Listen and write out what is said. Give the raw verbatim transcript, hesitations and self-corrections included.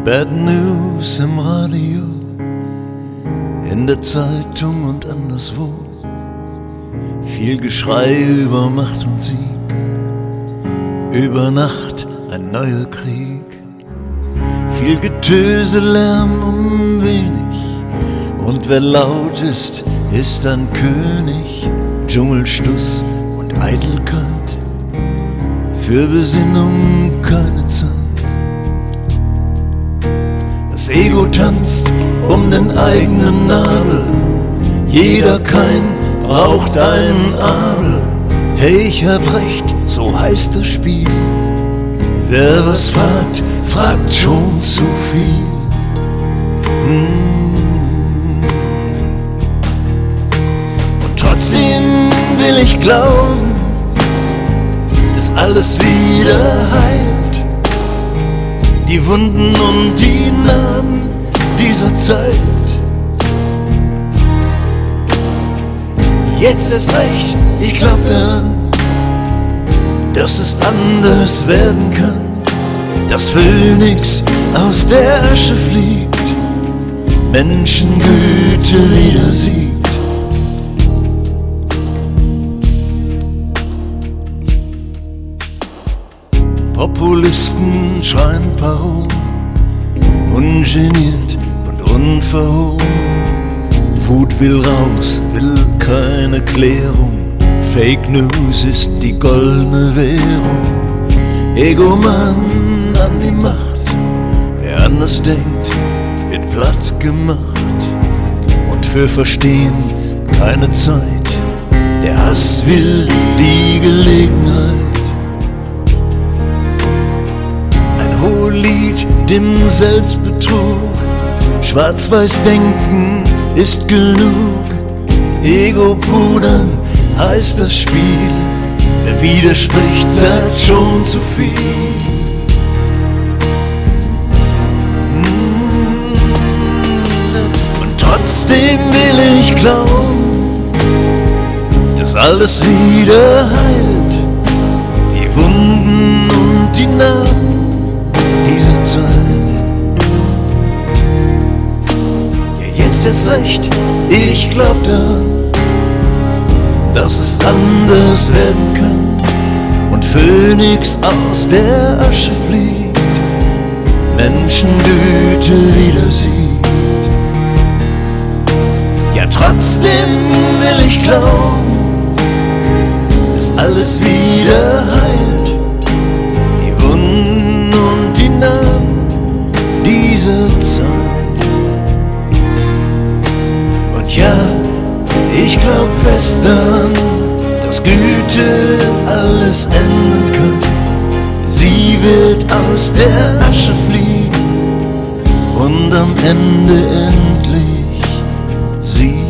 Bad News im Radio, in der Zeitung und anderswo. Viel Geschrei über Macht und Sieg, über Nacht ein neuer Krieg. Viel Getöse, Lärm um wenig, und wer laut ist, ist ein König. Dschungelstuss und Eitelkeit, für Besinnung keine Zeit. Das Ego tanzt um den eigenen Nabel, jeder Keim braucht einen Abel. Hey, ich hab recht, so heißt das Spiel. Wer was fragt, fragt schon zu viel. Hm. Und trotzdem will ich glauben, dass alles wieder heilt. Die Wunden und die Narben dieser Zeit. Jetzt ist recht, ich glaub daran, dass es anders werden kann. Dass Phönix aus der Asche fliegt, Menschengüte wieder sieht. Populisten schreien Parolen, ungeniert und unverhohlen. Wut will raus, will keine Klärung. Fake News ist die goldene Währung. Egoman an die Macht, wer anders denkt, wird platt gemacht. Und für Verstehen keine Zeit, der Hass will die Gelegenheit. Lied dem Selbstbetrug, schwarz-weiß denken ist genug. Ego pudern heißt das Spiel, wer widerspricht, sagt schon zu viel. Und trotzdem will ich glauben, dass alles wieder heilt. Die Wunden und die Narben dieser Zeit. Ja, jetzt ist recht, ich glaub daran, dass es anders werden kann und Phönix aus der Asche fliegt, Menschengüte wieder sieht. Ja, trotzdem will ich glauben, dass alles wieder heilt. Die Wunden und die Narben dieser Zeit. Und ja, ich glaub fest daran, dass Güte alles ändern kann. Sie wird aus der Asche fliegen und am Ende endlich sie